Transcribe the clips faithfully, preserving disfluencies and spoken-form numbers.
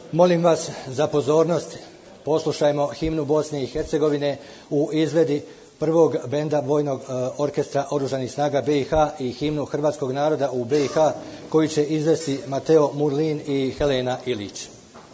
Molim vas za pozornost, poslušajmo himnu Bosne i Hercegovine u izvedi prvog benda Vojnog orkestra Oružanih snaga B i H i himnu hrvatskog naroda u B i H koji će izvesti Mateo Murlin i Helena Ilić.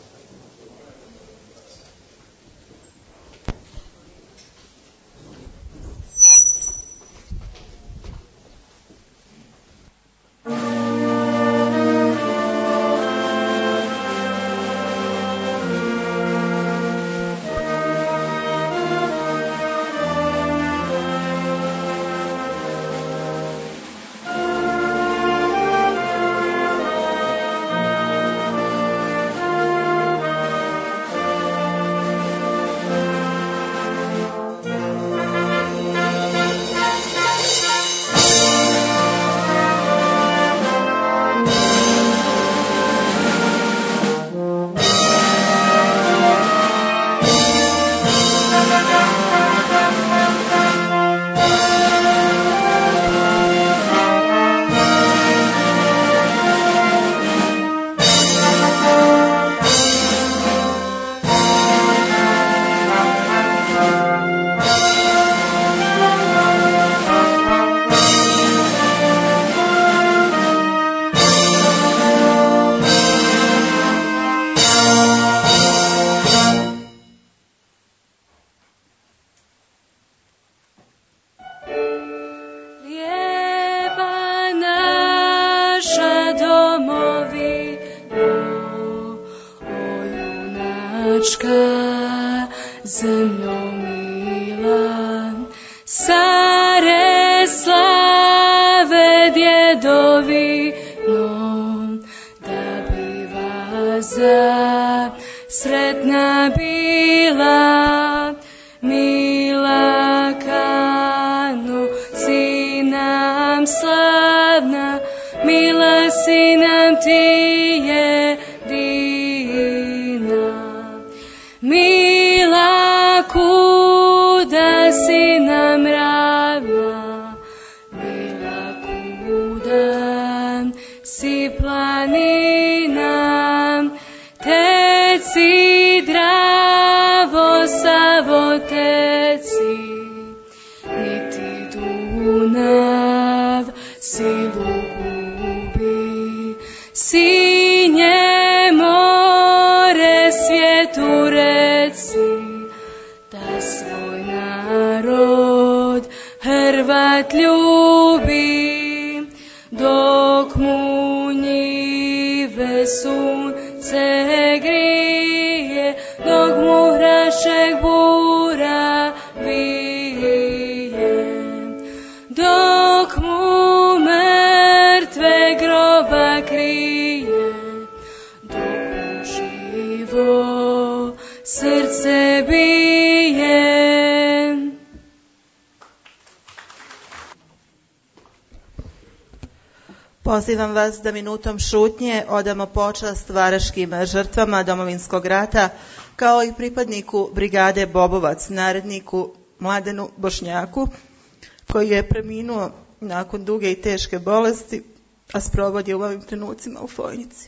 Pozivam vas da minutom šutnje odamo počast staračkim žrtvama Domovinskog rata, kao i pripadniku brigade Bobovac, naredniku Mladenu Bošnjaku, koji je preminuo nakon duge i teške bolesti, a sprovod je u ovim trenucima u Fojnici.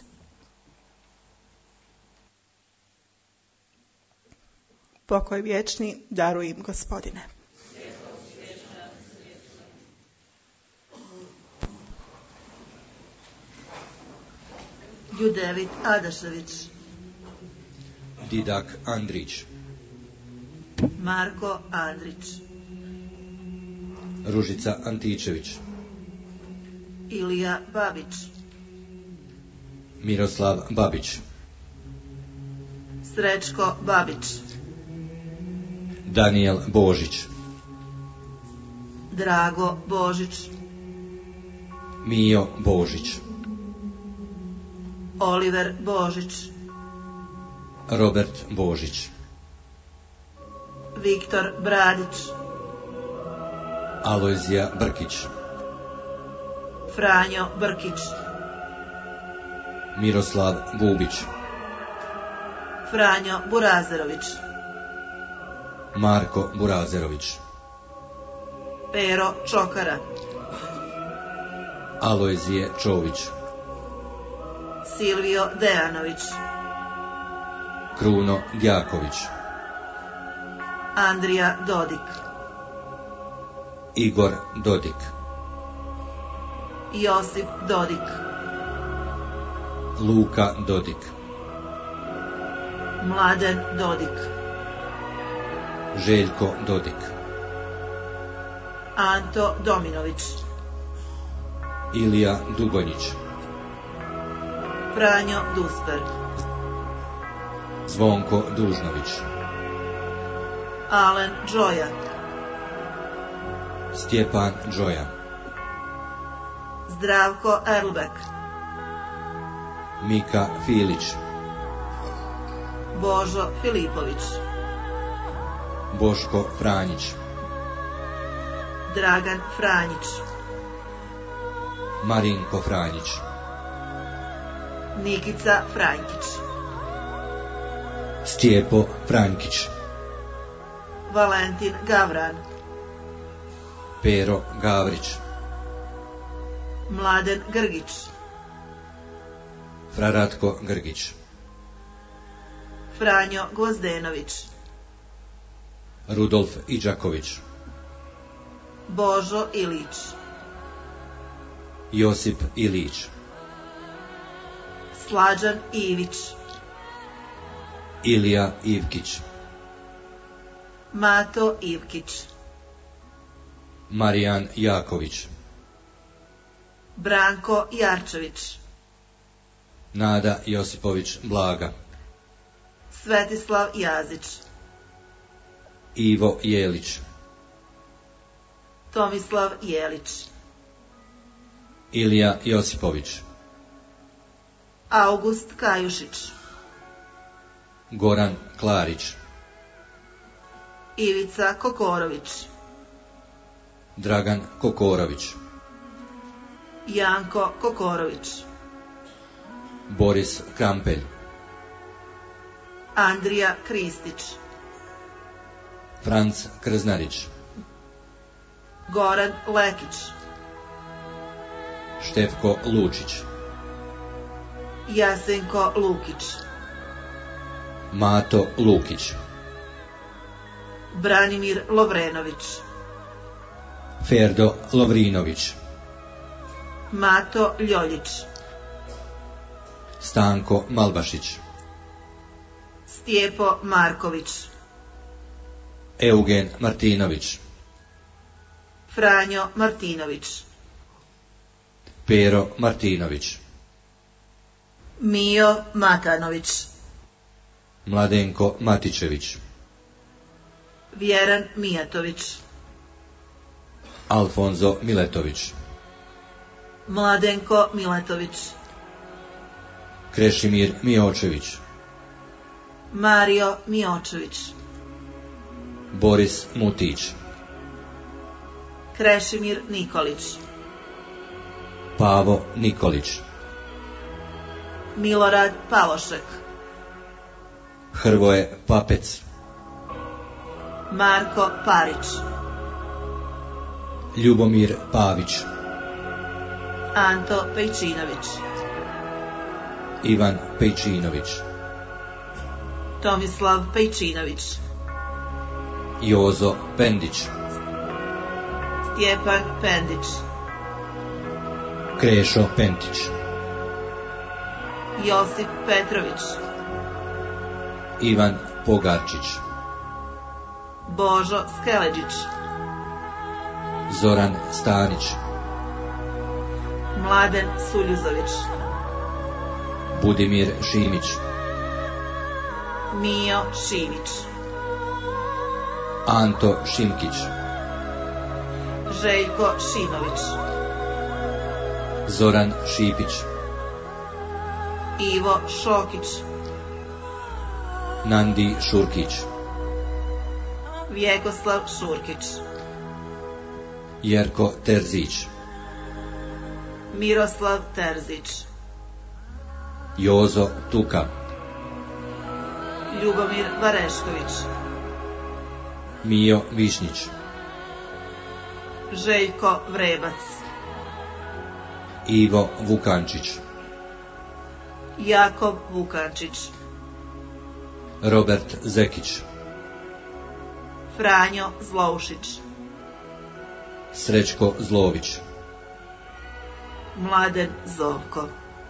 Pokoj vječni daruj im, Gospodine. Ljudevit Adašević, Didak Andrić, Marko Andrić, Ružica Antičević, Ilija Babić, Miroslav Babić, Srećko Babić, Danijel Božić, Drago Božić, Mijo Božić, Oliver Božić, Robert Božić, Viktor Bradić, Alojzija Brkić, Franjo Brkić, Miroslav Bubić, Franjo Burazerović, Marko Burazerović, Pero Čokara, Alojzije Čović, Silvio Dejanović, Kruno Djaković, Andrija Dodik, Igor Dodik, Josip Dodik, Luka Dodik, Mladen Dodik, Željko Dodik, Anto Dominović, Ilija Dugonjić, Franjo Dusper, Zvonko Dužnović, Alen Džoja, Stjepan Džoja, Zdravko Erlbek, Mika Filić, Božo Filipović, Boško Franjić, Dragan Franjić, Marinko Franjić, Nikica Franjkić, Stjepo Frankić, Valentin Gavran, Pero Gavrić, Mladen Grgić, Fraratko Grgić, Franjo Gvozdenović, Rudolf Iđaković, Božo Ilić, Josip Ilić, Slađan Ivić, Ilija Ivkić, Mato Ivkić, Marijan Jaković, Branko Jarčević, Nada Josipović Blaga, Svetislav Jazić, Ivo Jelić, Tomislav Jelić, Ilija Josipović, August Kajušić, Goran Klarić, Ivica Kokorović, Dragan Kokorović, Janko Kokorović, Boris Krampelj, Andrija Kristić, Franc Krznarić, Goran Lekić, Štefko Lučić, Jasenko Lukić, Mato Lukić, Branimir Lovrenović, Ferdo Lovrinović, Mato Ljoljić, Stanko Malbašić, Stjepo Marković, Eugen Martinović, Franjo Martinović, Pero Martinović, Mio Matanović, Mladenko Matičević, Vjeran Mijatović, Alfonzo Miletović, Mladenko Miletović, Krešimir Miočević, Mario Miočević, Boris Mutić, Krešimir Nikolić, Pavo Nikolić, Milorad Palošek, Hrvoje Papec, Marko Parić, Ljubomir Pavić, Anto Pejčinović, Ivan Pejčinović, Tomislav Pejčinović, Jozo Pendić, Stjepan Pendić, Krešo Pentić, Josip Petrović, Ivan Pogarčić, Božo Skeleđić, Zoran Stanić, Mladen Suljuzović, Budimir Šimić, Mio Šimić, Anto Šimkić, Željko Šimović, Zoran Šipić, Ivo Šokić, Nandi Šurkić, Vjekoslav Šurkić, Jerko Terzić, Miroslav Terzić, Jozo Tuka, Ljubomir Varešković, Mio Višnjić, Željko Vrebac, Ivo Vukančić, Jakov Vukančić, Robert Zekić, Franjo Zloušić, Srećko Zlović, Mladen Zovko.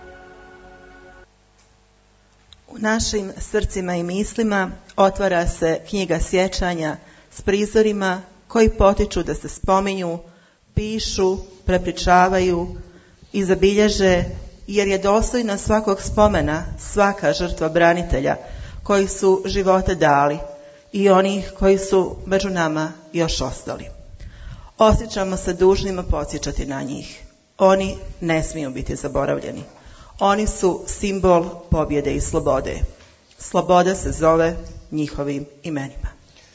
U našim srcima i mislima otvara se knjiga sjećanja s prizorima koji potiču da se spominju, pišu, prepričavaju i zabilježe, jer je dostojna svakog spomena svaka žrtva branitelja koji su živote dali i onih koji su među nama još ostali. Osjećamo se dužnima podsjećati na njih. Oni ne smiju biti zaboravljeni. Oni su simbol pobjede i slobode. Sloboda se zove njihovim imenima.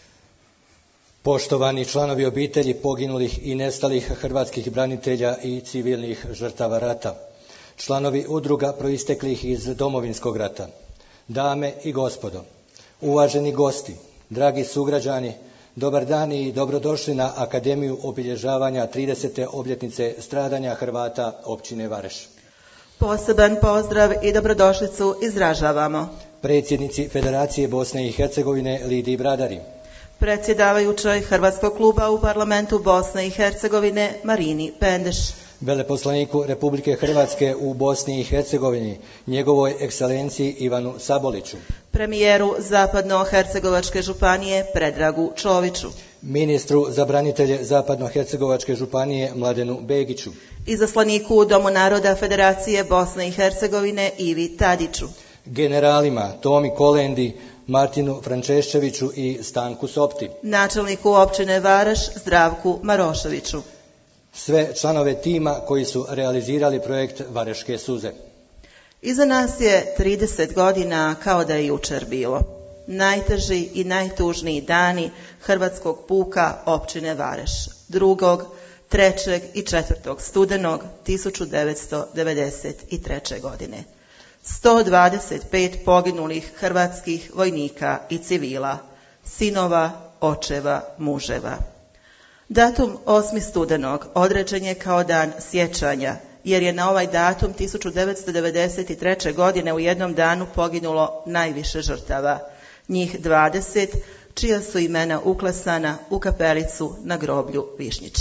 Poštovani članovi obitelji poginulih i nestalih hrvatskih branitelja i civilnih žrtava rata, članovi udruga proisteklih iz Domovinskog rata, dame i gospodo, uvaženi gosti, dragi sugrađani, dobar dan i dobrodošli na Akademiju obilježavanja tridesete obljetnice stradanja Hrvata općine Vareš. Poseban pozdrav i dobrodošlicu izražavamo predsjednici Federacije Bosne i Hercegovine Lidiji Bradari, predsjedavajućoj Hrvatskog kluba u Parlamentu Bosne i Hercegovine Marini Pendeš, veleposlaniku Republike Hrvatske u Bosni i Hercegovini, njegovoj ekscelenciji Ivanu Saboliću, premijeru Zapadno-Hercegovačke županije Predragu Čoviću, ministru za branitelje Zapadno-Hercegovačke županije Mladenu Begiću, izaslaniku u Domu naroda Federacije Bosne i Hercegovine Ivi Tadiću, generalima Tomi Kolendi, Martinu Frančeščeviću i Stanku Sopti, načelniku općine Vareš Zdravku Maroševiću, sve članove tima koji su realizirali projekt Vareške suze. Iza nas je trideset godina kao da je jučer bilo. Najteži i najtužniji dani hrvatskog puka općine Vareš. Drugog, trećeg i četvrtog studenog tisuću devetsto devedeset treće. godine. sto dvadeset pet poginulih hrvatskih vojnika i civila, sinova, očeva, muževa. Datum osmi studenog određen je kao dan sjećanja, jer je na ovaj datum tisuću devetsto devedeset treće. godine u jednom danu poginulo najviše žrtava, njih dvadeset, čija su imena uklesana u kapelicu na groblju Višnjići.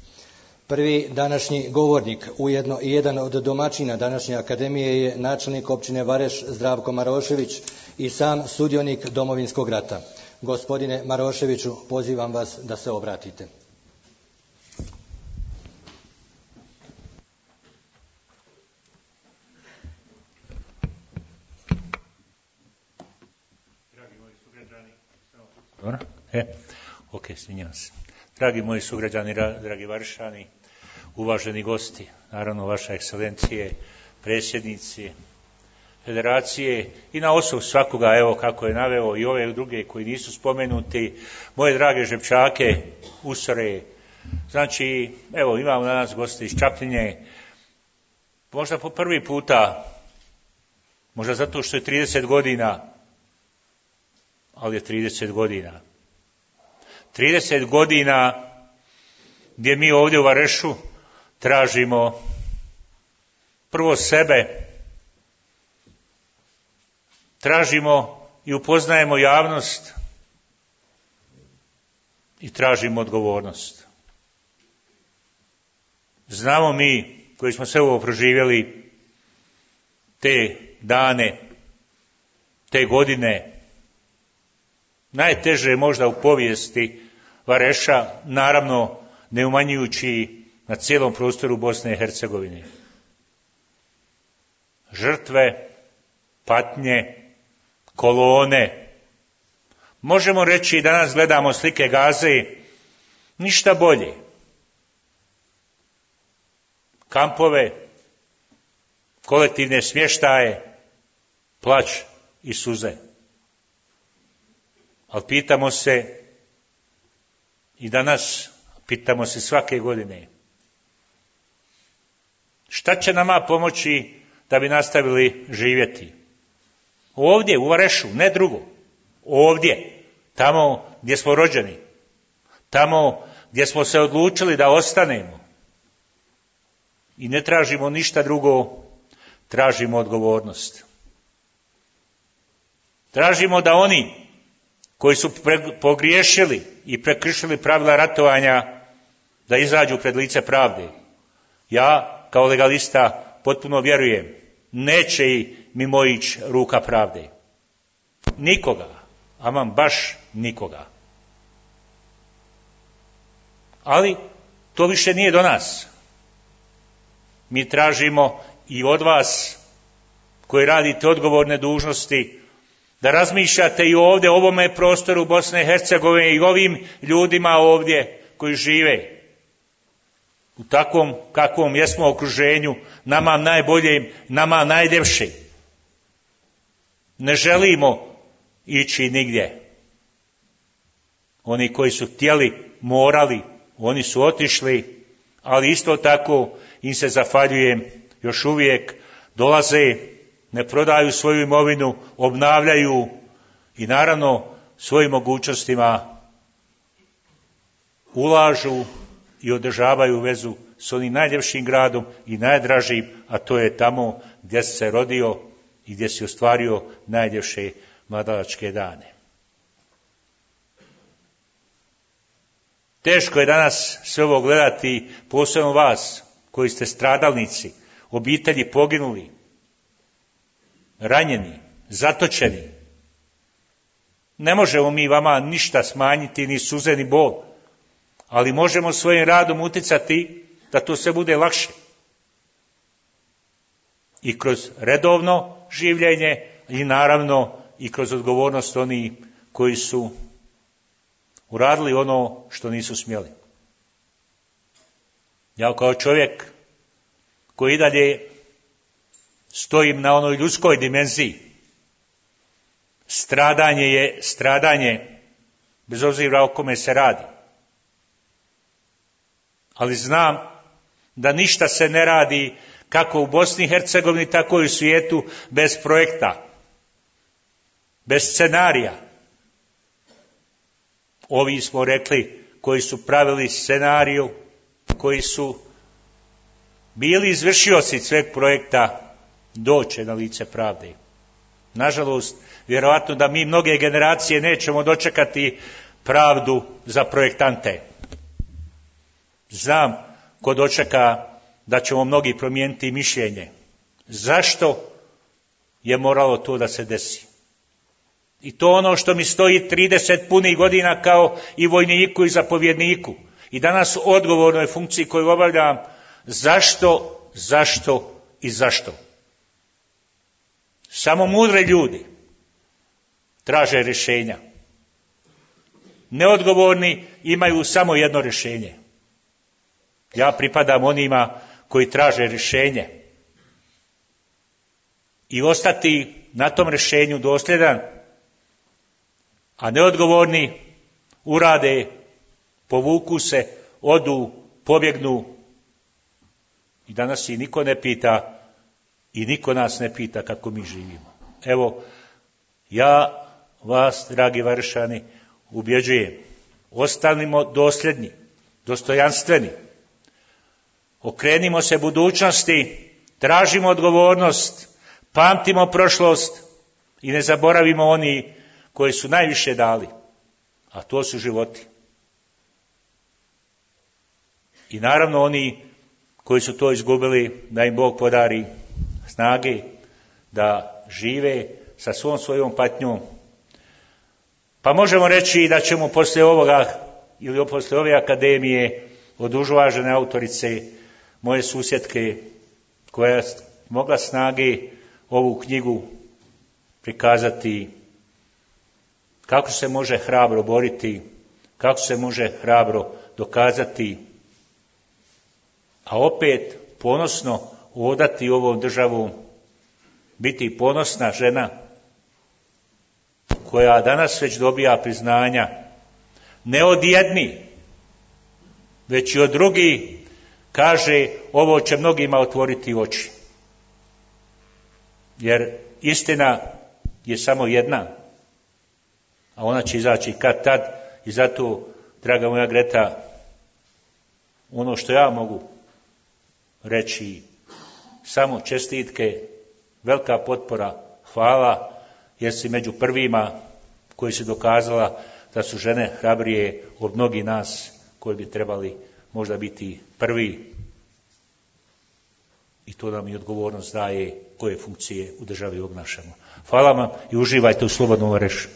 Prvi današnji govornik, ujedno i jedan od domaćina današnje akademije, je načelnik općine Vareš Zdravko Marošević i sam sudionik Domovinskog rata. Gospodine Maroševiću, pozivam vas da se obratite. Dobro? E, ok, svinjam se. Dragi moji sugrađani, dragi Varšani, uvaženi gosti, naravno vaša ekscelencije, predsjednici Federacije i na osnovu svakoga, evo kako je naveo i ove druge koji nisu spomenuti, moje drage Žepčake, Usore, znači, evo imamo danas goste iz Čapljine, možda po prvi puta, možda zato što je trideset godina, ali je trideset godina. trideset godina gdje mi ovdje u Varešu tražimo prvo sebe, tražimo i upoznajemo javnost i tražimo odgovornost. Znamo mi koji smo sve ovo proživjeli, te dane, te godine, najteže je možda u povijesti Vareša, naravno ne umanjujući na cijelom prostoru Bosne i Hercegovine. Žrtve, patnje, kolone. Možemo reći, danas gledamo slike Gaze, ništa bolje. Kampove, kolektivne smještaje, plač i suze. Ali pitamo se i danas, pitamo se svake godine, šta će nama pomoći da bi nastavili živjeti? Ovdje, u Varešu, ne drugo. Ovdje, tamo gdje smo rođeni, tamo gdje smo se odlučili da ostanemo. I ne tražimo ništa drugo, tražimo odgovornost. Tražimo da oni koji su pogriješili i prekršili pravila ratovanja, da izađu pred lice pravde. Ja, kao legalista, potpuno vjerujem, neće i mimoići ruka pravde. Nikoga, aman baš nikoga. Ali to više nije do nas. Mi tražimo i od vas, koji radite odgovorne dužnosti, da razmišljate i ovdje, ovome prostoru Bosne i Hercegovine i ovim ljudima ovdje koji žive u takvom kakvom jesmo okruženju, nama najboljem, nama najljepšim. Ne želimo ići nigdje. Oni koji su htjeli, morali, oni su otišli, ali isto tako im se zahvaljujem, još uvijek dolaze, ne prodaju svoju imovinu, obnavljaju i naravno svojim mogućnostima ulažu i održavaju vezu s onim najljepšim gradom i najdražim, a to je tamo gdje si se rodio i gdje si ostvario najljepše mladalačke dane. Teško je danas sve ovo gledati, posebno vas koji ste stradalnici, obitelji poginuli, ranjeni, zatočeni. Ne možemo mi vama ništa smanjiti, ni suze, ni bol, ali možemo svojim radom uticati da to sve bude lakše. I kroz redovno življenje i naravno i kroz odgovornost onih koji su uradili ono što nisu smjeli. Ja kao čovjek koji i dalje stojim na onoj ljudskoj dimenziji, stradanje je stradanje, bez obzira o kome se radi. Ali znam da ništa se ne radi kako u Bosni i Hercegovini, tako i u svijetu bez projekta, bez scenarija. Ovi smo rekli koji su pravili scenariju, koji su bili izvršioci sveg projekta, doće na lice pravde. Nažalost, vjerojatno da mi mnoge generacije nećemo dočekati pravdu za projektante. Znam ko dočeka da ćemo mnogi promijeniti mišljenje. Zašto je moralo to da se desi? I to ono što mi stoji trideset punih godina kao i vojniku i zapovjedniku. I danas u odgovornoj funkciji koju obavljam, zašto, zašto i zašto? Samo mudre ljudi traže rješenja. Neodgovorni imaju samo jedno rješenje. Ja pripadam onima koji traže rješenje. I ostati na tom rješenju dosljedan, a neodgovorni urade, povuku se, odu, pobjegnu. I danas i niko ne pita i niko nas ne pita kako mi živimo. Evo, ja vas, dragi Varšani, ubjeđujem. Ostanimo dosljedni, dostojanstveni. Okrenimo se budućnosti, tražimo odgovornost, pamtimo prošlost i ne zaboravimo oni koji su najviše dali, a to su životi. I naravno oni koji su to izgubili, da im Bog podari snage da žive sa svom svojom patnjom. Pa možemo reći da ćemo poslije ovoga ili poslije ove akademije od uvažene autorice, moje susjedke, koja je mogla snage ovu knjigu prikazati kako se može hrabro boriti, kako se može hrabro dokazati, a opet ponosno odati ovom državu, biti ponosna žena koja danas već dobija priznanja, ne od jedni, već i od drugih, kaže ovo će mnogima otvoriti oči. Jer istina je samo jedna, a ona će izaći kad tad, i zato, draga moja Greta, ono što ja mogu reći, samo čestitke, velika potpora, hvala jer si među prvima koji su dokazala da su žene hrabrije od mnogi nas koji bi trebali možda biti prvi. I to nam i odgovornost daje koje funkcije u državi obnašamo. Hvala vam i uživajte u Slobodnom Varešu.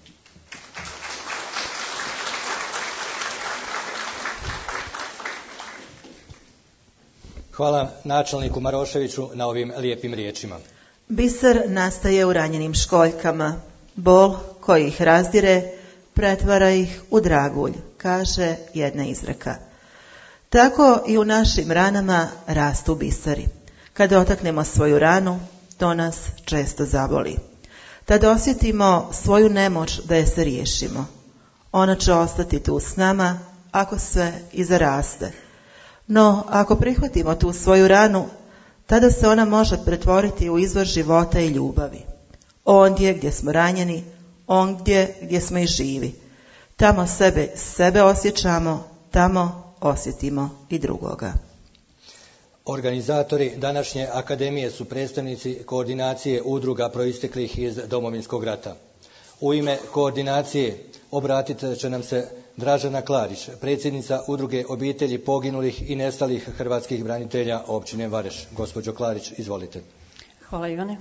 Hvala načelniku Maroševiću na ovim lijepim riječima. Biser nastaje u ranjenim školjkama. Bol koji ih razdire pretvara ih u dragulj, kaže jedna izreka. Tako i u našim ranama rastu biseri. Kada otaknemo svoju ranu, to nas često zaboli. Tad osjetimo svoju nemoć da je se riješimo. Ona će ostati tu s nama ako sve i zaraste. No, ako prihvatimo tu svoju ranu, tada se ona može pretvoriti u izvor života i ljubavi. Ondje gdje smo ranjeni, ondje gdje smo i živi. Tamo sebe, sebe osjećamo, tamo osjetimo i drugoga. Organizatori današnje akademije su predstavnici koordinacije udruga proisteklih iz Domovinskog rata. U ime koordinacije obratit će nam se Dražena Klarić, predsjednica udruge obitelji poginulih i nestalih hrvatskih branitelja općine Vareš. Gospođo Klarić, izvolite. Hvala Ivane.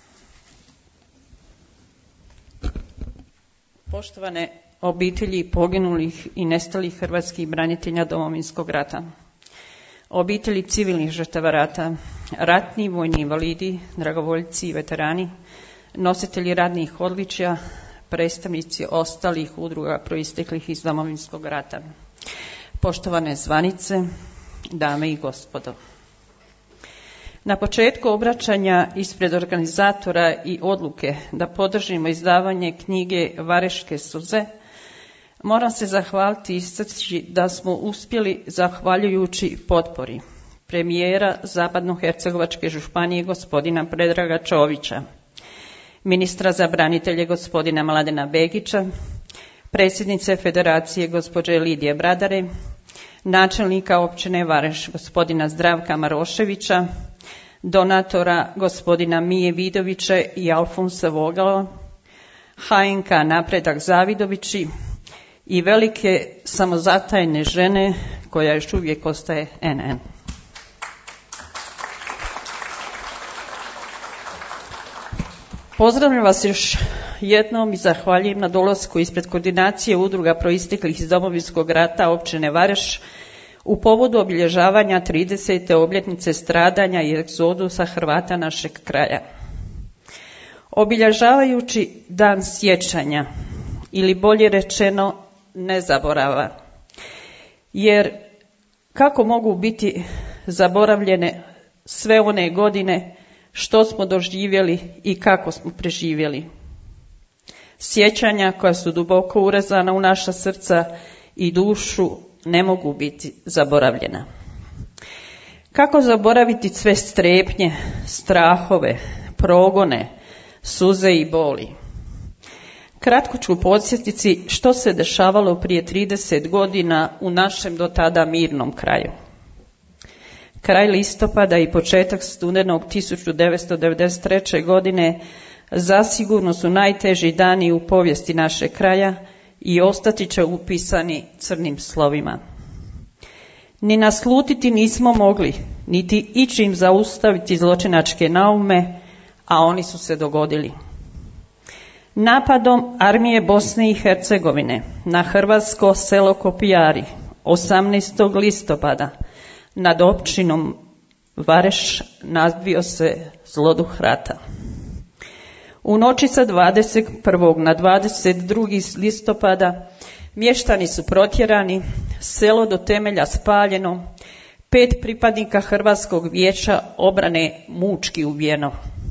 Poštovane obitelji poginulih i nestalih hrvatskih branitelja Domovinskog rata, obitelji civilnih žrtava rata, ratni vojni invalidi, dragovoljci i veterani, nositelji radnih odličja, predstavnici ostalih udruga proisteklih iz Domovinskog rata, poštovane zvanice, dame i gospodo. Na početku obraćanja ispred organizatora i odluke da podržimo izdavanje knjige Vareške suze, moram se zahvaliti i istaći da smo uspjeli zahvaljujući potpori premijera Zapadnohercegovačke županije gospodina Predraga Čovića, ministra za branitelje gospodina Mladena Begića, predsjednice Federacije gospođe Lidije Bradare, načelnika općine Vareš gospodina Zdravka Maroševića, donatora gospodina Mije Vidovića i Alfonsa Vogala, H N K Napredak Zavidovići i velike samozatajne žene koja još uvijek ostaje N N. Pozdravljam vas još jednom i zahvaljujem na dolasku ispred koordinacije udruga proisteklih iz Domovinskog rata općine Vareš u povodu obilježavanja tridesete obljetnice stradanja i egzodusa Hrvata našeg kraja. Obilježavajući dan sjećanja, ili bolje rečeno nezaborava, jer kako mogu biti zaboravljene sve one godine što smo doživjeli i kako smo preživjeli. Sjećanja koja su duboko urezana u naša srca i dušu ne mogu biti zaboravljena. Kako zaboraviti sve strepnje, strahove, progone, suze i boli? Kratko ću podsjetiti što se dešavalo prije trideset godina u našem do tada mirnom kraju. Kraj listopada i početak studenog tisuću devetsto devedeset treće. godine zasigurno su najteži dani u povijesti našeg kraja i ostati će upisani crnim slovima. Ni naslutiti nismo mogli, niti ičim zaustaviti zločinačke naume, a oni su se dogodili. Napadom armije Bosne i Hercegovine na hrvatsko selo Kopijari osamnaestog listopada nad općinom Vareš nadvio se zloduh rata. U noći sa dvadeset prvog na dvadeset drugi listopada mještani su protjerani, selo do temelja spaljeno, pet pripadnika Hrvatskog vijeća obrane mučki ubijeno.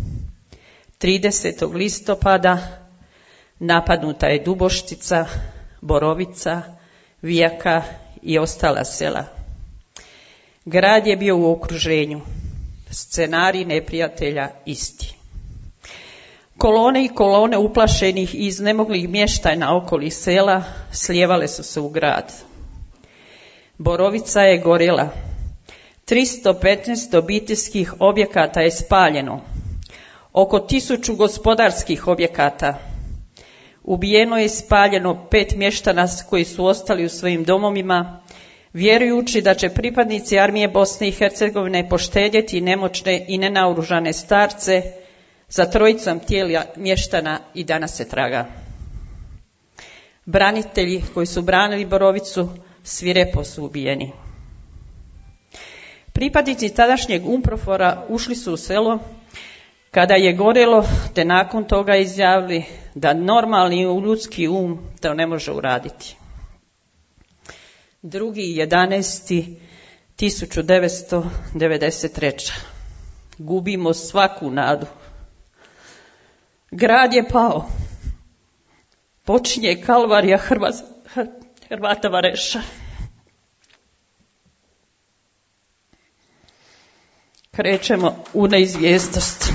tridesetog listopada napadnuta je Duboštica, Borovica, Vijaka i ostala sela. Grad je bio u okruženju, scenarij neprijatelja isti. Kolone i kolone uplašenih i iznemoglih mještana okoli sela slijevale su se u grad. Borovica je gorjela, tristo petnaest obiteljskih objekata je spaljeno, oko tisuću gospodarskih objekata. Ubijeno je i spaljeno pet mještana koji su ostali u svojim domovima, vjerujući da će pripadnici armije Bosne i Hercegovine poštedjeti nemoćne i nenaoružane starce. Za trojicom tijela mještana i danas se traga. Branitelji koji su branili Borovicu svirepo su ubijeni. Pripadnici tadašnjeg UNPROFOR-a ušli su u selo kada je gorelo, te nakon toga izjavili da normalni ljudski um to ne može uraditi. drugi jedanaesti tisuću devetsto devedeset treće. Gubimo svaku nadu. Grad je pao. Počinje kalvarija Hrvata Vareša. Krećemo u neizvjesnost.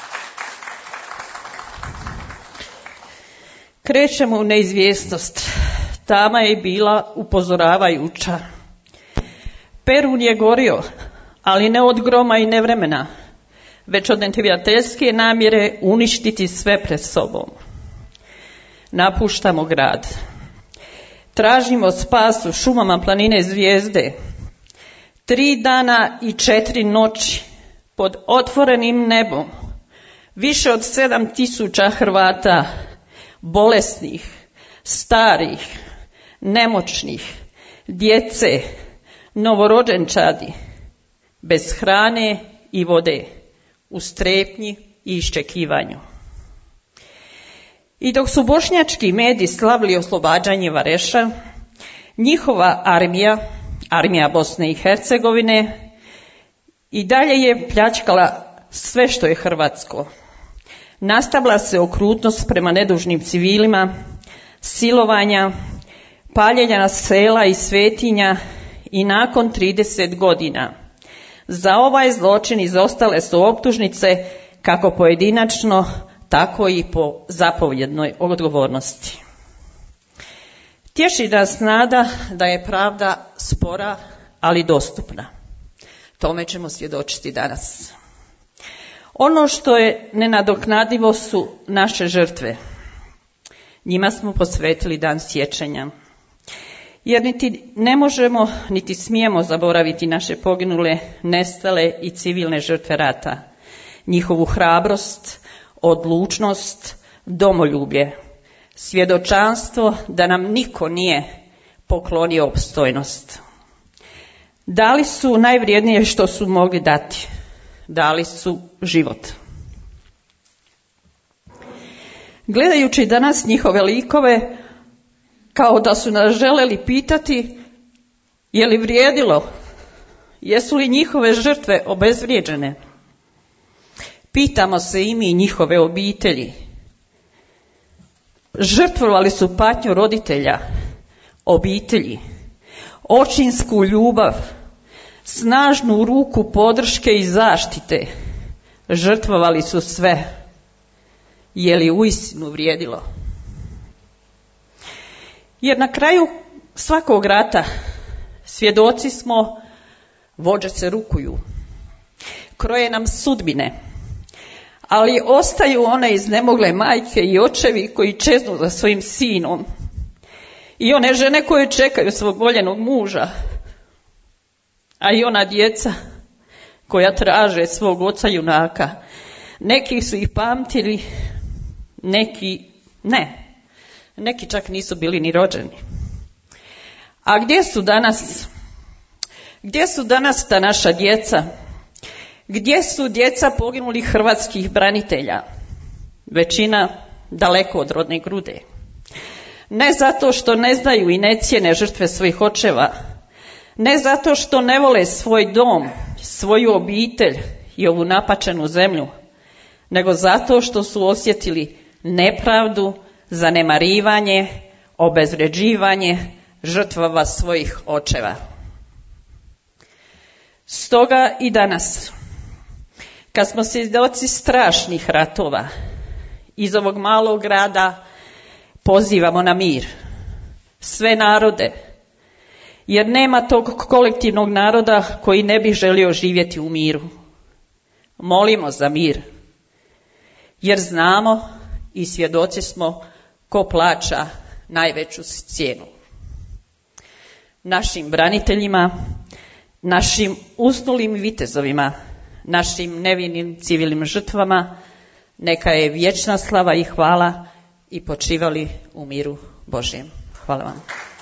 Krećemo u neizvjesnost. Tama je bila upozoravajuća. Perun je gorio, ali ne od groma i nevremena, već od neprijateljske namjere uništiti sve pred sobom. Napuštamo grad. Tražimo spas u šumama planine Zvijezde. Tri dana i četiri noći pod otvorenim nebom. Više od sedam tisuća Hrvata, bolesnih, starih, nemoćnih, djece, novorođenčadi, bez hrane i vode, u strepnji i iščekivanju. I dok su bošnjački mediji slavili oslobađanje Vareša, njihova armija, armija Bosne i Hercegovine, i dalje je pljačkala sve što je hrvatsko. Nastavila se okrutnost prema nedužnim civilima, silovanja, paljenja sela i svetinja i nakon trideset godina. Za ovaj zločin izostale su optužnice kako pojedinačno, tako i po zapovjednoj odgovornosti. Tješi nas nada da je pravda spora, ali dostupna. Tome ćemo svjedočiti danas. Ono što je nenadoknadivo su naše žrtve. Njima smo posvetili dan sjećanja. Jer niti ne možemo, niti smijemo zaboraviti naše poginule, nestale i civilne žrtve rata. Njihovu hrabrost, odlučnost, domoljublje, svjedočanstvo da nam niko nije poklonio opstojnost. Dali su najvrijednije što su mogli dati. Dali su život. Gledajući danas njihove likove, kao da su nas želeli pitati je li vrijedilo, jesu li njihove žrtve obezvrijeđene. Pitamo se i mi njihove obitelji. Žrtvovali su patnju roditelja, obitelji, očinsku ljubav, snažnu ruku podrške i zaštite. Žrtvovali su sve. Je li uistinu vrijedilo? Jer na kraju svakog rata svjedoci smo, vođe se rukuju, kroje nam sudbine, ali ostaju one iznemogle majke i očevi koji čeznu za svojim sinom i one žene koje čekaju svog voljenog muža, a i ona djeca koja traže svog oca junaka. Neki su ih pamtili, neki ne. Neki čak nisu bili ni rođeni. A gdje su danas? Gdje su danas ta naša djeca? Gdje su djeca poginulih hrvatskih branitelja? Većina daleko od rodne grude. Ne zato što ne znaju i ne cijene žrtve svojih očeva, ne zato što ne vole svoj dom, svoju obitelj i ovu napačenu zemlju, nego zato što su osjetili nepravdu, zanemarivanje, obezvređivanje žrtvova svojih očeva. Stoga i danas, kad smo svjedoci strašnih ratova, iz ovog malog grada pozivamo na mir. Sve narode, jer nema tog kolektivnog naroda koji ne bi želio živjeti u miru. Molimo za mir. jer znamo i svjedoci smo ko plaća najveću cijenu. Našim braniteljima, našim usnulim vitezovima, našim nevinim civilnim žrtvama, neka je vječna slava i hvala i počivali u miru Božjem. Hvala vam.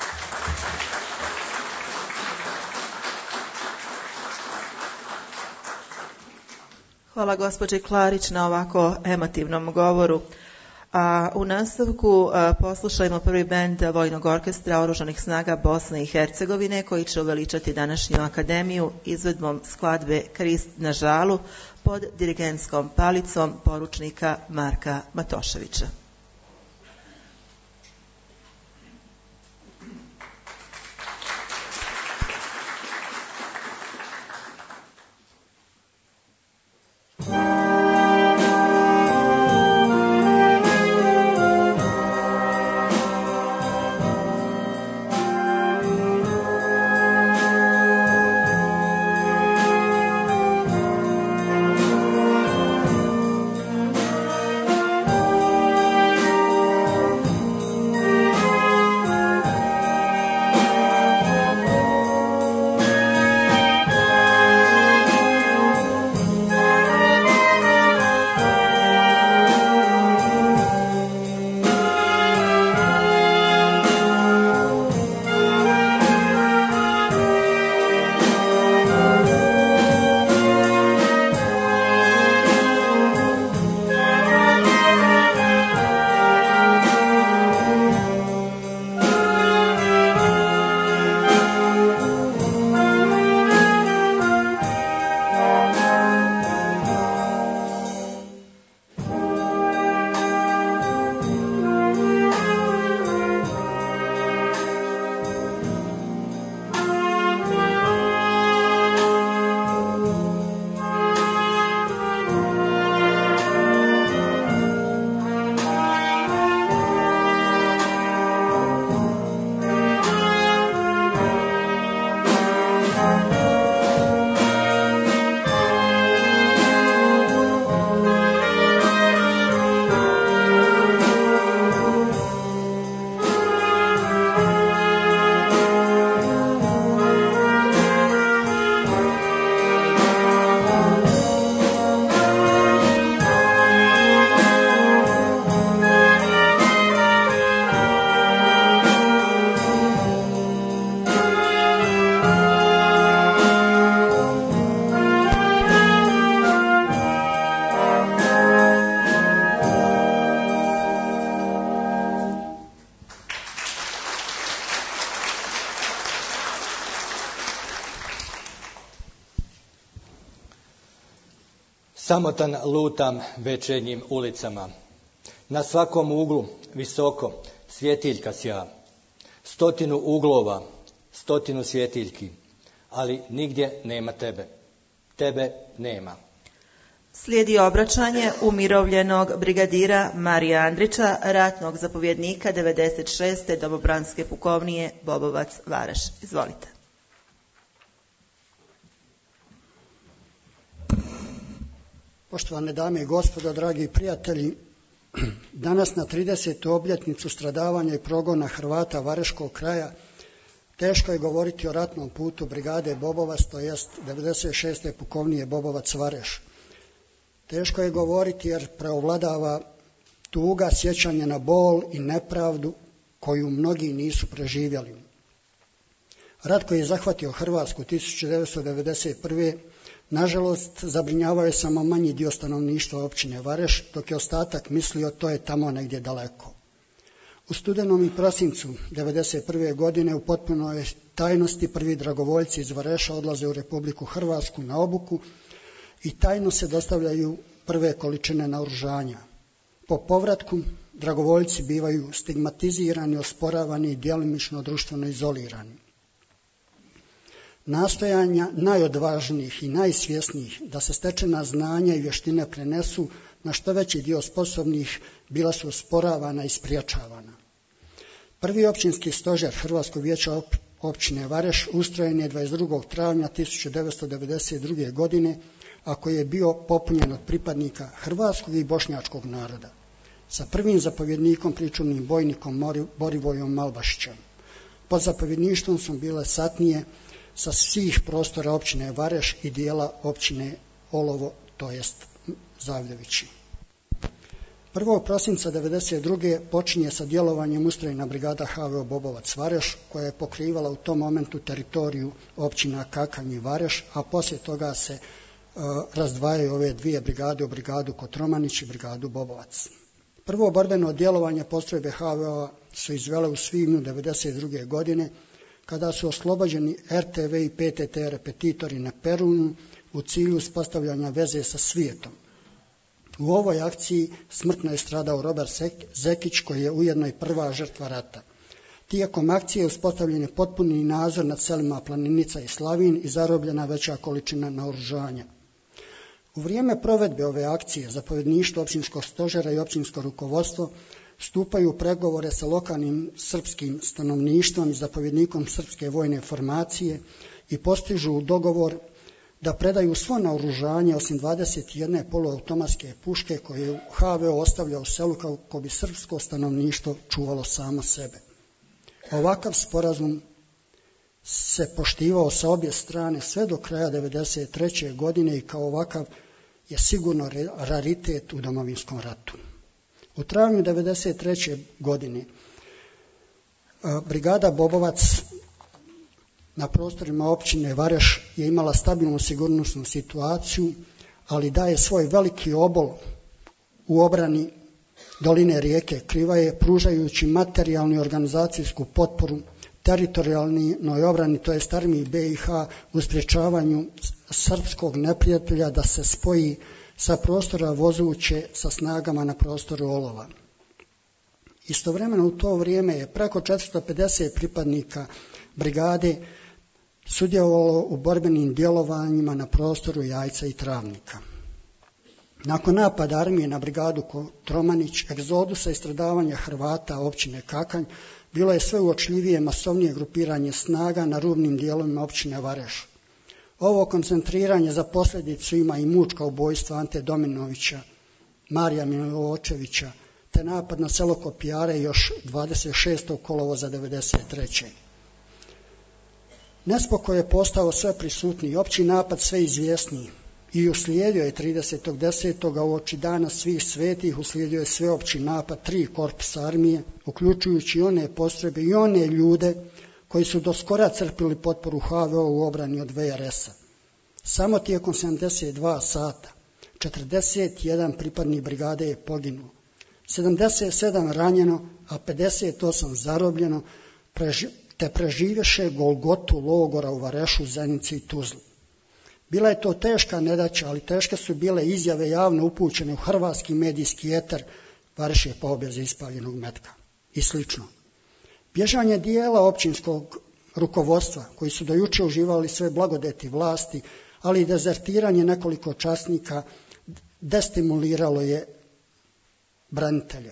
Hvala gospođi Klarić na ovako emotivnom govoru. A u nastavku a, poslušajmo prvi bend Vojnog orkestra Oružanih snaga Bosne i Hercegovine koji će uveličati današnju akademiju izvedbom skladbe Krist na žalu pod dirigentskom palicom poručnika Marka Matoševića. Samotan lutam večernjim ulicama. Na svakom uglu visoko svjetiljka sja. Stotinu uglova, stotinu svjetiljki, ali nigdje nema tebe. Tebe nema. Slijedi obraćanje umirovljenog brigadira Marija Andrića, ratnog zapovjednika devedeset šeste domobranske pukovnije Bobovac Vareš. Izvolite. Poštovane dame i gospodo, dragi prijatelji, danas na tridesetu obljetnicu stradavanja i progona Hrvata Vareškog kraja teško je govoriti o ratnom putu brigade Bobovac, to jest devedeset šeste pukovnije Bobovac Vareš. Teško je govoriti jer preovladava tuga, sjećanje na bol i nepravdu koju mnogi nisu preživjeli. Rat koji je zahvatio Hrvatsku tisuću devetsto devedeset prve nažalost zabrinjavao je samo manji dio stanovništva općine Vareš, dok je ostatak mislio to je tamo negdje daleko. U studenom i prosincu devedeset prve godine u potpunoj tajnosti prvi dragovoljci iz Vareša odlaze u Republiku Hrvatsku na obuku i tajno se dostavljaju prve količine naoružanja. Po povratku dragovoljci bivaju stigmatizirani, osporavani i djelomično društveno izolirani. Nastojanja najodvažnijih i najsvjesnijih da se stečena znanja i vještine prenesu na što veći dio sposobnih bila su osporavana i spriječavana. Prvi općinski stožer Hrvatskog vijeća općine Vareš ustrojen je dvadeset drugog travnja tisuću devetsto devedeset druge godine a koji je bio popunjen od pripadnika hrvatskog i bošnjačkog naroda, sa prvim zapovjednikom pričuvnim bojnikom Borivojom Malbašićem. Pod zapovjedništvom su bile satnije sa svih prostora općine Vareš i dijela općine Olovo, to jest Zavljevići. prvog prosinca devedeset druge počinje sa djelovanjem ustrojena brigada H V O Bobovac Vareš, koja je pokrivala u tom momentu teritoriju općina Kakanj i Vareš, a poslije toga se uh, razdvajaju ove dvije brigade u brigadu Kotromanić i brigadu Bobovac. Prvo borbeno djelovanje postrojbe H V O su izvele u svibnju devedeset druge godine, kada su oslobođeni R T V i P T T repetitori na Perunu u cilju uspostavljanja veze sa svijetom. U ovoj akciji smrtno je stradao Robert Zekić, koji je ujedno i prva žrtva rata. Tijekom akcije uspostavljen je potpuni nadzor nad selima Planinica i Slavin i zarobljena veća količina naoružanja. U vrijeme provedbe ove akcije zapovjedništvo općinskog stožera i općinsko rukovodstvo stupaju u pregovore sa lokalnim srpskim stanovništvom i zapovjednikom srpske vojne formacije i postižu dogovor da predaju svo naoružanje osim dvadeset jedne poluautomatske puške koje je H V O ostavlja u selu kako bi srpsko stanovništvo čuvalo samo sebe. Ovakav sporazum se poštivao sa obje strane sve do kraja devedeset treće godine i kao ovakav je sigurno raritet u Domovinskom ratu. U travnju devedeset treće godine brigada Bobovac na prostorima općine Vareš je imala stabilnu sigurnosnu situaciju, ali daje svoj veliki obol u obrani doline rijeke Krivaje, pružajući materijalnu i organizacijsku potporu teritorijalnoj obrani, to jest armiji B i H, u sprječavanju srpskog neprijatelja da se spoji sa prostora Vozuće sa snagama na prostoru Olova. Istovremeno u to vrijeme je preko četiristo pedeset pripadnika brigade sudjelovalo u borbenim djelovanjima na prostoru Jajca i Travnika. Nakon napada armije na brigadu Kotromanić, egzodusa i stradavanja Hrvata općine Kakanj, bilo je sve uočljivije masovnije grupiranje snaga na rubnim dijelovima općine Vareš. Ovo koncentriranje za posljedicu ima i mučka ubojstva Ante Dominovića, Marija Miločevića, te napad na selo Kopijare još dvadeset šestog kolovoza devedeset treće Nespokoj je postao sve prisutniji, opći napad sve izvjesniji i uslijedio je tridesetog desetog uoči dana svih svetih, uslijedio je sveopći napad tri korpusa armije, uključujući one postrojbe i one ljude koji su doskora crpili potporu H V O u obrani od V R S-a. Samo tijekom sedamdeset dva sata četrdeset jedan pripadnik brigade je poginuo, sedamdeset sedam ranjeno, a pedeset osam zarobljeno, preži, te preživješe Golgotu logora u Varešu, Zenici i Tuzli. Bila je to teška nedaća, ali teške su bile izjave javno upućene u hrvatski medijski eter, Vareš je pobjeza ispaljenog metka i slično. Bježanje dijela općinskog rukovodstva, koji su do juče uživali sve blagodeti vlasti, ali i dezertiranje nekoliko časnika, destimuliralo je branitelje.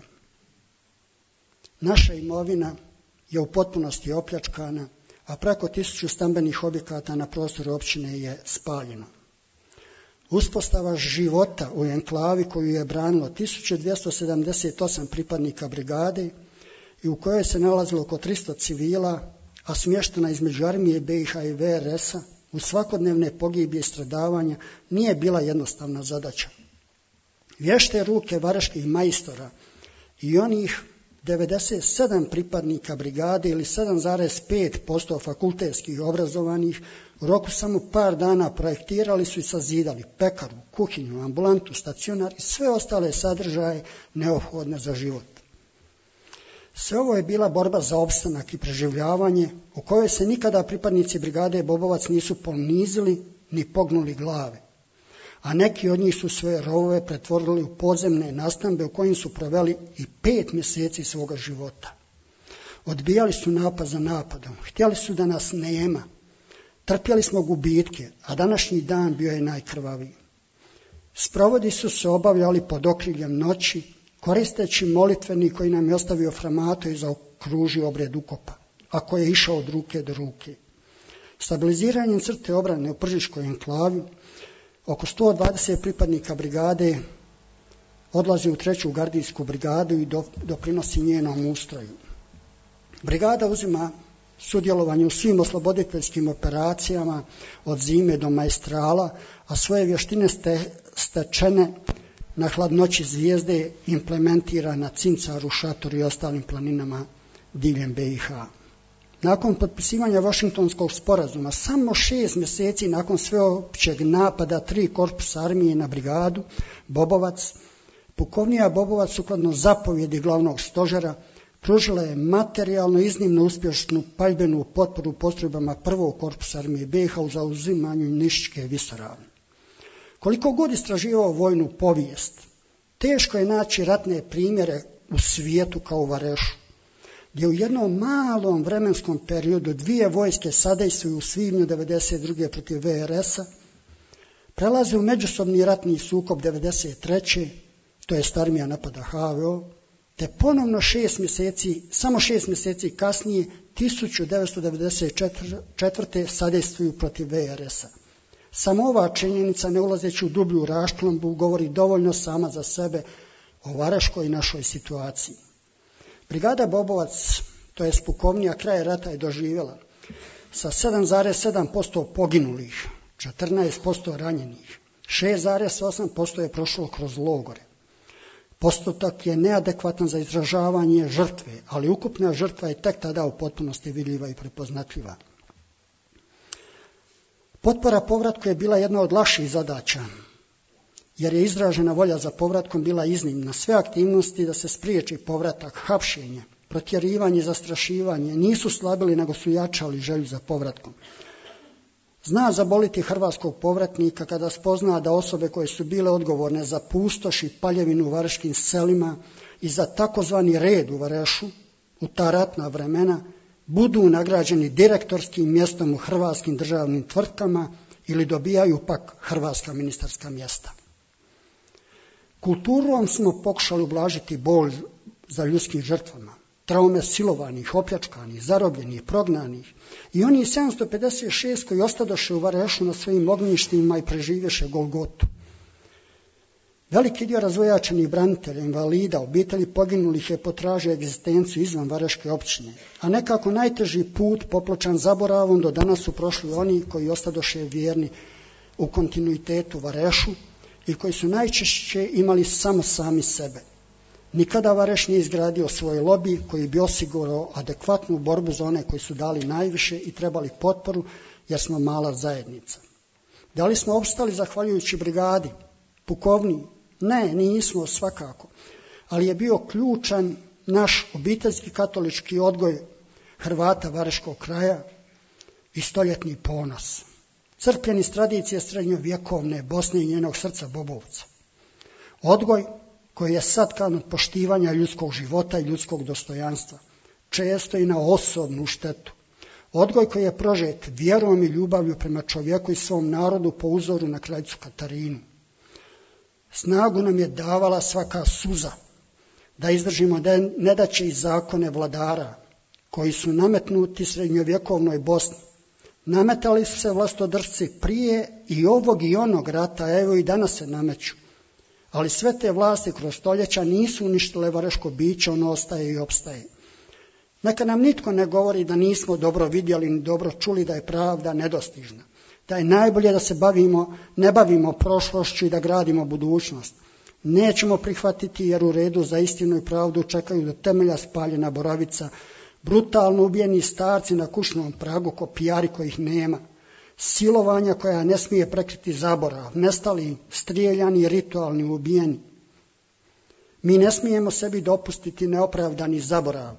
Naša imovina je u potpunosti opljačkana, a preko tisuću stambenih objekata na prostoru općine je spaljeno. Uspostava života u enklavi koju je branilo tisuću dvjesto sedamdeset osam pripadnika brigade i u kojoj se nalazilo oko tristo civila, a smještena između armije B i H i V R S-a, u svakodnevne pogibije i stradavanja, nije bila jednostavna zadaća. Vješte ruke vareških majstora i onih devedeset sedam pripadnika brigade ili sedam zarez pet posto fakultetskih obrazovanih u roku samo par dana projektirali su i sazidali pekaru, kuhinju, ambulantu, stacionar i sve ostale sadržaje neophodne za život. Sve ovo je bila borba za opstanak i preživljavanje u kojoj se nikada pripadnici brigade Bobovac nisu ponizili ni pognuli glave, a neki od njih su svoje rovove pretvorili u podzemne nastambe u kojim su proveli i pet mjeseci svoga života. Odbijali su napad za napadom, htjeli su da nas nema, trpjeli smo gubitke, a današnji dan bio je najkrvaviji. Sprovodi su se obavljali pod okriljem noći, koristeći molitveni koji nam je ostavio Framato i zaokružio obred ukopa, a koji je išao od ruke do ruke. Stabiliziranjem crte obrane u Pržiškoj enklavi oko sto dvadeset pripadnika brigade odlazi u treću gardijsku brigadu i doprinosi njenom ustroju. Brigada uzima sudjelovanje u svim osloboditeljskim operacijama od zime do maestrala, a svoje vještine ste, stečene na hladnoći zvijezde implementira na Cincaru, Šatoru i ostalim planinama diljem B i H. Nakon potpisivanja Vašingtonskog sporazuma, samo šest mjeseci nakon sveopćeg napada tri korpusa armije na brigadu Bobovac, pukovnija Bobovac sukladno zapovjedi glavnog stožera pružila je materijalno iznimno uspješnu paljbenu potporu postrojbama prvog korpusa armije B i H u zauzimanju Niščke visoravni. Koliko god istraživao vojnu povijest, teško je naći ratne primjere u svijetu kao u Varešu, gdje u jednom malom vremenskom periodu dvije vojske sadejstvuju u svibnju devedeset druge protiv V R S-a, prelaze u međusobni ratni sukob devedeset treće to je armija napada H V O, te ponovno šest mjeseci, samo šest mjeseci kasnije, tisuću devetsto devedeset četvrte sadejstvuju protiv V R S-a. Samo ova činjenica, ne ulazeći u dublju raščlambu, govori dovoljno sama za sebe o vareškoj našoj situaciji. Brigada Bobovac, to je pukovnija, kraj rata je doživjela sa sedam zarez sedam posto poginulih, četrnaest posto ranjenih, šest zarez osam posto je prošlo kroz logore. Postotak je neadekvatan za izražavanje žrtve, ali ukupna žrtva je tek tada u potpunosti vidljiva i prepoznatljiva. Potpora povratku je bila jedna od lakših zadaća, jer je izražena volja za povratkom bila iznimna. Sve aktivnosti da se spriječi povratak, hapšenje, protjerivanje i zastrašivanje nisu slabili, nego su jačali želju za povratkom. Zna zaboliti hrvatskog povratnika kada spozna da osobe koje su bile odgovorne za pustoš i paljevinu u vareškim selima i za takozvani red u Varešu u ta ratna vremena budu nagrađeni direktorskim mjestom u hrvatskim državnim tvrtkama ili dobijaju pak hrvatska ministarska mjesta. Kulturom smo pokušali ublažiti bol za ljudskim žrtvama, traume silovanih, opljačkanih, zarobljenih, prognanih i oni sedamsto pedeset šest koji ostadoše u Varešu na svojim ognjištima i preživješe Golgotu. Veliki dio razvojačenih branitelja, invalida, obitelji poginulih je potražio egzistenciju izvan Vareške općine, a nekako najteži put popločan zaboravom do danas su prošli oni koji ostadoše vjerni u kontinuitetu Varešu i koji su najčešće imali samo sami sebe. Nikada Vareš nije izgradio svoj lobi koji bi osigurao adekvatnu borbu za one koji su dali najviše i trebali potporu, jer smo mala zajednica. Da li smo opstali zahvaljujući brigadi, pukovniji? Ne, nismo svakako, ali je bio ključan naš obiteljski katolički odgoj Hrvata Vareškog kraja i stoljetni ponos. Crpljen iz tradicije srednjovjekovne Bosne i njenog srca Bobovca. Odgoj koji je satkan od poštivanja ljudskog života i ljudskog dostojanstva, često i na osobnu štetu. Odgoj koji je prožet vjerom i ljubavlju prema čovjeku i svom narodu po uzoru na kraljicu Katarinu. Snagu nam je davala svaka suza, da izdržimo nedaće i zakone vladara, koji su nametnuti srednjovjekovnoj Bosni. Nametali su se vlastodršci prije i ovog i onog rata, evo i danas se nameću. Ali sve te vlasti kroz stoljeća nisu uništile vareško biće, ono ostaje i opstaje. Neka nam nitko ne govori da nismo dobro vidjeli ni dobro čuli da je pravda nedostižna. Da je najbolje da se bavimo, ne bavimo prošlošću i da gradimo budućnost. Nećemo prihvatiti jer u redu za istinu i pravdu čekaju do temelja spaljena boravica, brutalno ubijeni starci na kućnom pragu, kopijari kojih nema, silovanja koja ne smije prekriti zaborav, nestali, strijeljani, ritualni, ubijeni. Mi ne smijemo sebi dopustiti neopravdani zaborav.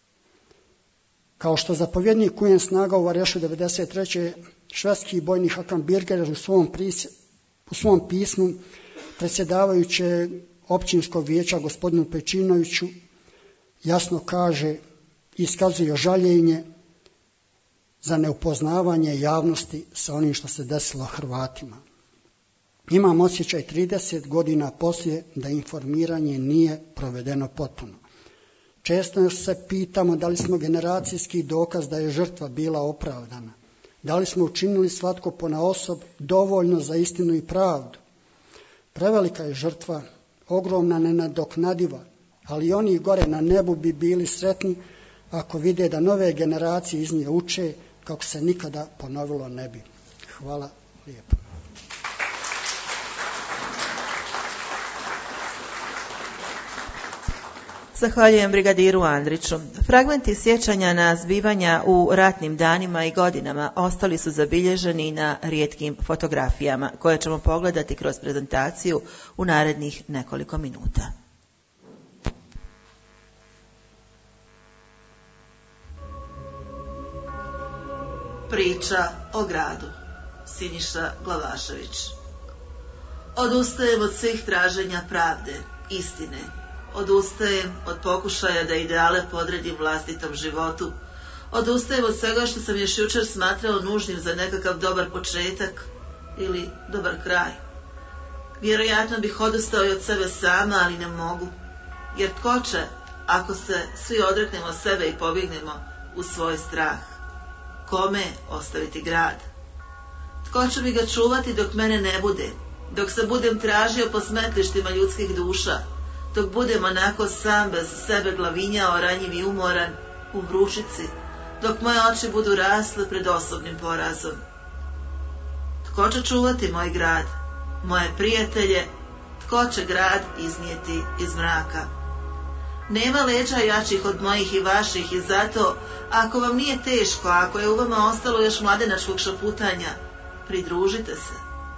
Kao što zapovjednik U N snaga u Varešu devedeset treće švedski bojni Hakan Birger u svom, pris, u svom pismu predsjedavajuće općinskog vijeća gospodinu Pečinoviću jasno kaže i iskazuje žaljenje za neupoznavanje javnosti sa onim što se desilo Hrvatima. Imam osjećaj trideset godina poslije da informiranje nije provedeno potpuno. Često se pitamo da li smo generacijski dokaz da je žrtva bila opravdana. Da li smo učinili svatko ponaosob dovoljno za istinu i pravdu? Prevelika je žrtva, ogromna, nenadoknadiva, ali i oni gore na nebu bi bili sretni ako vide da nove generacije iz nje uče kako se nikada ponovilo ne bi. Hvala lijepo. Zahvaljujem brigadiru Andriću. Fragmenti sjećanja na zbivanja u ratnim danima i godinama ostali su zabilježeni na rijetkim fotografijama, koje ćemo pogledati kroz prezentaciju u narednih nekoliko minuta. Priča o gradu. Siniša Glavašević. Odustajem od svih traženja pravde, istine. Odustajem od pokušaja da ideale podredim vlastitom životu. Odustajem od svega što sam još jučer smatrao nužnim za nekakav dobar početak ili dobar kraj. Vjerojatno bih odustao i od sebe sama, ali ne mogu. Jer tko će, ako se svi odreknemo sebe i pobignemo u svoj strah? Kome ostaviti grad? Tko će mi ga čuvati dok mene ne bude? Dok se budem tražio po smetlištima ljudskih duša? Dok budem onako sam bez sebe glavinjao, ranjiv i umoran u vrućici? Dok moje oči budu rasle pred osobnim porazom? Tko će čuvati moj grad? Moje prijatelje? Tko će grad iznijeti iz mraka? Nema leđa jačih od mojih i vaših i zato, ako vam nije teško, ako je u vama ostalo još mladenačkog šaputanja, pridružite se.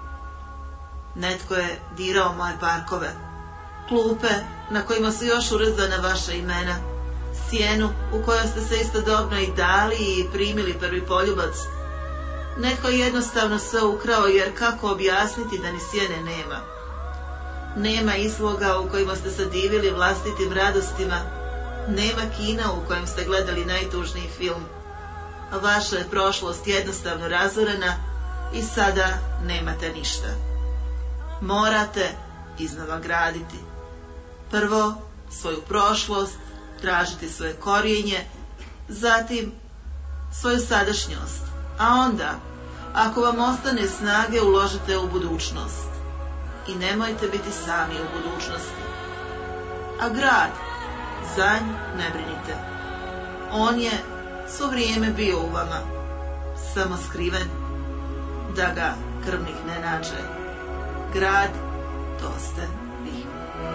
Netko je dirao moje parkove, klupe na kojima su još urezana vaša imena, sjenu u kojoj ste se istodobno i dali i primili prvi poljubac. Netko je jednostavno sve ukrao, jer kako objasniti da ni sjene nema? Nema izloga u kojima ste se divili vlastitim radostima, nema kina u kojem ste gledali najtužniji film. Vaša je prošlost jednostavno razorena i sada nemate ništa. Morate iznova graditi. Prvo svoju prošlost, tražiti svoje korijenje, zatim svoju sadašnjost, a onda, ako vam ostane snage, uložite u budućnost. I nemojte biti sami u budućnosti. A grad, za nj ne brinite. On je svo vrijeme bio u vama, samo skriven, da ga krvnik ne nađe. Grad, to ste vi.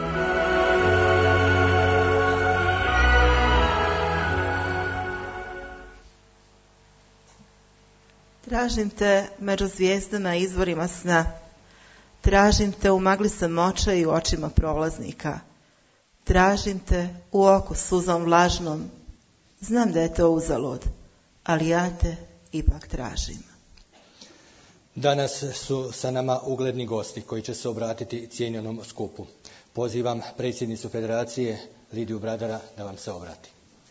Tražim te među zvijezdama i izvorima sna. Tražim te u magli samoće i u očima prolaznika. Tražim te u oku suzom vlažnom. Znam da je to uzalud, ali ja te ipak tražim. Danas su sa nama ugledni gosti koji će se obratiti cijenjenom skupu. Pozivam predsjednicu Federacije Lidiju Bradara da vam se obrati.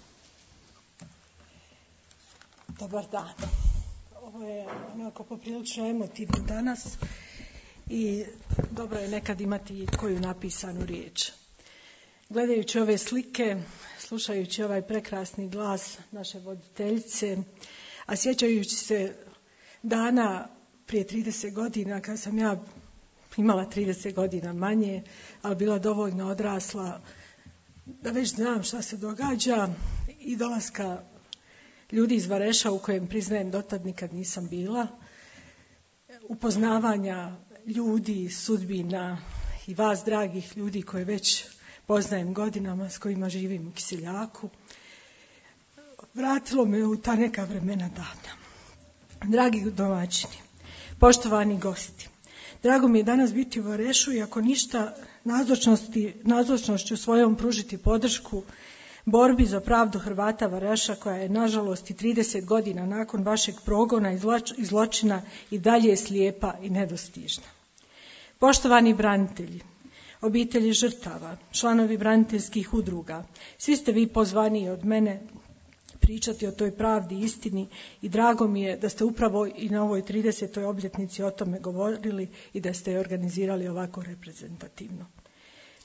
Dobar dan. Ovo je onako poprilično emotivno danas i dobro je nekad imati koju napisanu riječ. Gledajući ove slike, slušajući ovaj prekrasni glas naše voditeljice, a sjećajući se dana prije trideset godina, kad sam ja imala trideset godina manje, ali bila dovoljno odrasla da već znam šta se događa, i dolaska ljudi iz Vareša, u kojem priznajem dotad nikad nisam bila, upoznavanja ljudi, sudbina i vas, dragih ljudi koje već poznajem godinama, s kojima živim u Kiseljaku, vratilo me u ta neka vremena dana. Dragi domaćini, poštovani gosti, drago mi je danas biti u Varešu i ako ništa nazočnošću svojom pružiti podršku borbi za pravdu Hrvata Vareša, koja je nažalost i trideset godina nakon vašeg progona i zločina i dalje je slijepa i nedostižna. Poštovani branitelji, obitelji žrtava, članovi braniteljskih udruga, svi ste vi pozvani od mene pričati o toj pravdi i istini i drago mi je da ste upravo i na ovoj tridesetoj obljetnici o tome govorili i da ste je organizirali ovako reprezentativno.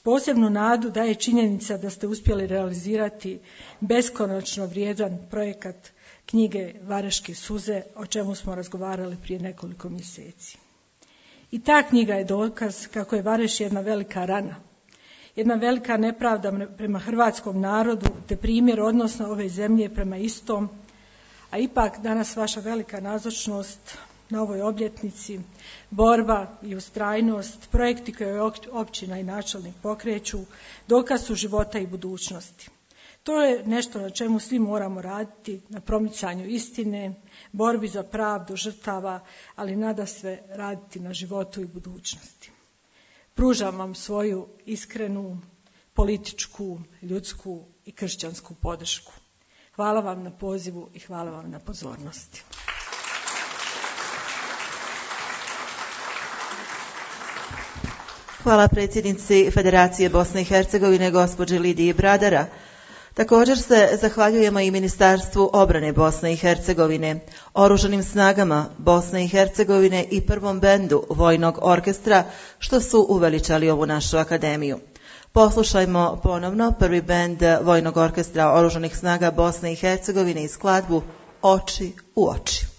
Posebnu nadu daje činjenica da ste uspjeli realizirati beskonačno vrijedan projekat knjige Vareške suze, o čemu smo razgovarali prije nekoliko mjeseci. I ta knjiga je dokaz kako je Vareš jedna velika rana, jedna velika nepravda prema hrvatskom narodu, te primjer odnosno ove zemlje prema istom, a ipak danas vaša velika nazočnost na ovoj obljetnici, borba i ustrajnost, projekti koje općina i načelnik pokreću, dokaz su života i budućnosti. To je nešto na čemu svi moramo raditi, na promicanju istine, borbi za pravdu žrtava, ali nadasve raditi na životu i budućnosti. Pružam vam svoju iskrenu, političku, ljudsku i kršćansku podršku. Hvala vam na pozivu i hvala vam na pozornosti. Hvala predsjednici Federacije Bosne i Hercegovine, gospođi Lidiji Bradara. Također se zahvaljujemo i Ministarstvu obrane Bosne i Hercegovine, Oružanim snagama Bosne i Hercegovine i prvom bendu Vojnog orkestra što su uveličali ovu našu akademiju. Poslušajmo ponovno prvi bend Vojnog orkestra Oružanih snaga Bosne i Hercegovine i skladbu Oči u oči.